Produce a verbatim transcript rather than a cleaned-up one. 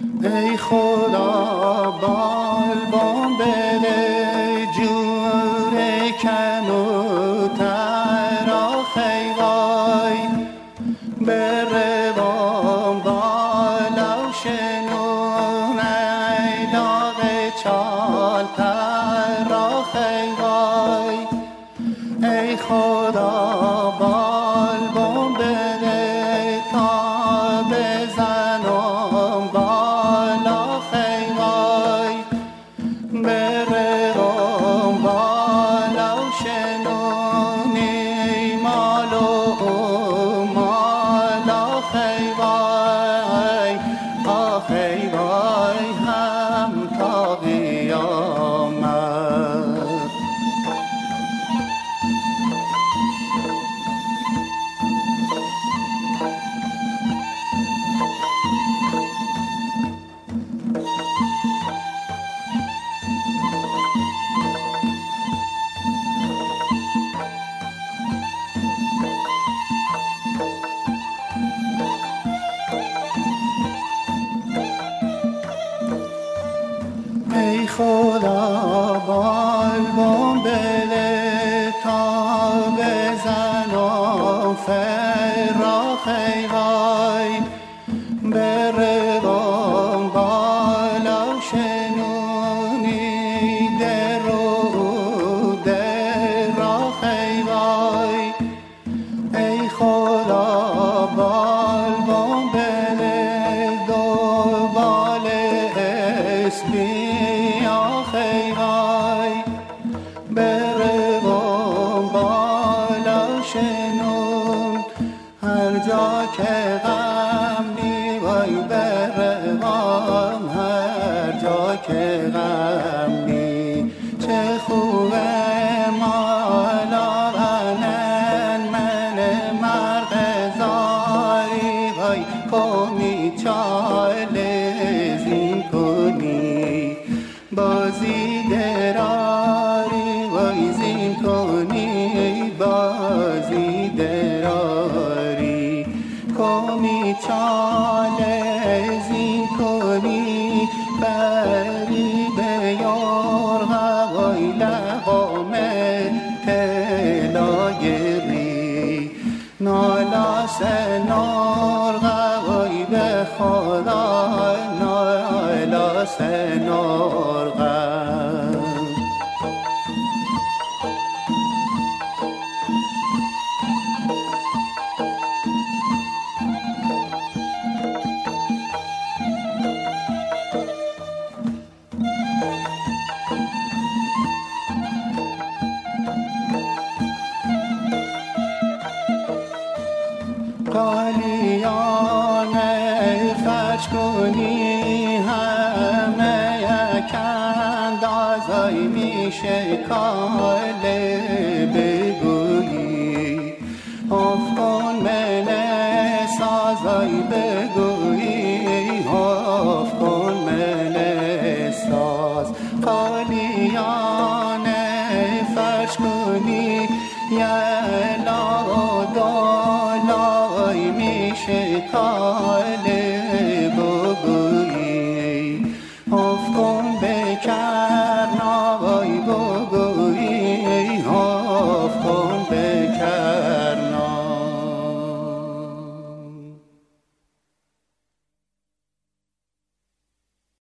ای خدا بالبان بده جور کنو ترا خیوای بروان بالا شنو میلاغ چال ترا خیوای ای خدا بالبان بده تا بزنم بالا خیوای بروم بالا شنونی مالو مالا خیوای آ خیوای هم تا قیامت ای خدا بالبان بده تا بزنم فرا خیوای بروم بالا شنونی در و در خیوای ای خدا بالبان بده دو بال اسبی خیوای بروم بالا شنون هر جا که غم نی وای بروم هر جا که غم نی چه خوبه مالا غنن من مرد زاری وای کمی چاله زین کنی بازی دراری وای زین کنی بازی دراری کمی چاله زین کنی بری به یارغ وای لقام تلاگری نالا سنارغ وای به خدا نالا سنارغ قالیان فرش کنی همه یک اندازای میشه کاله